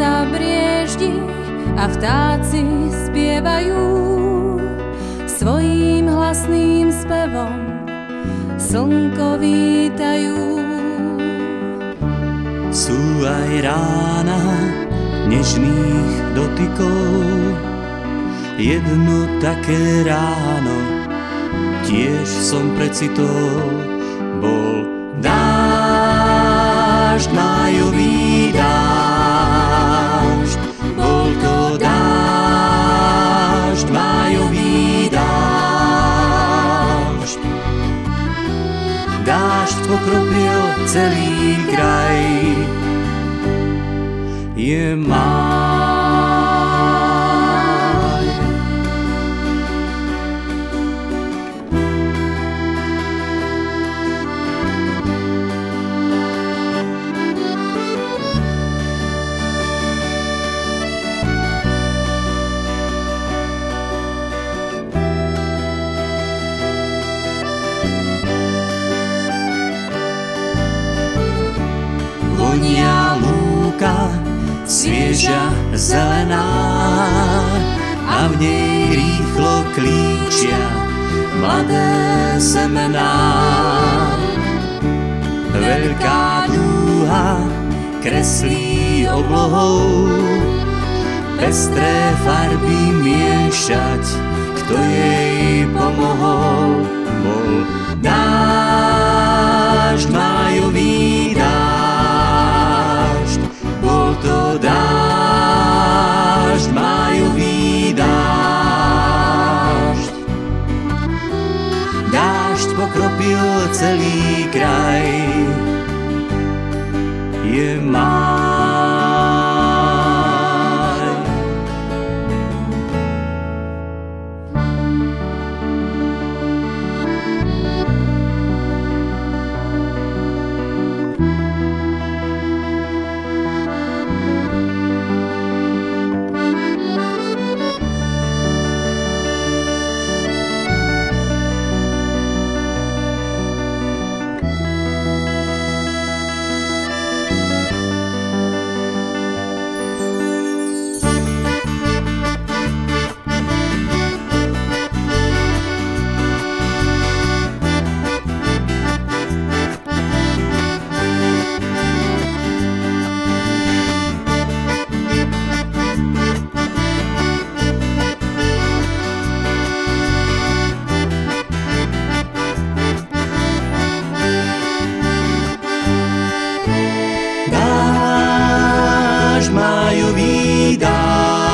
sa brieždi a vtáci spievajú svojím hlasným spevom, slnko vítajú. Sú aj rána nežných dotykov, jedno také ráno tiež som precitol. Bol dážď, májový dážď, bol to dážď, májový dážď. Dážď pokropil celý kraj, je máj. Vonia lúka, svieža zelená, a v nej rýchlo klíčia mladé semená. Veľká dúha kreslí oblohou, pestré farby miešať, kto jej pomohol. Bol dážď, májový dážď, bol to dážď, májový dážď. Dážď pokropil celý kraj, je máj. Májový dážď.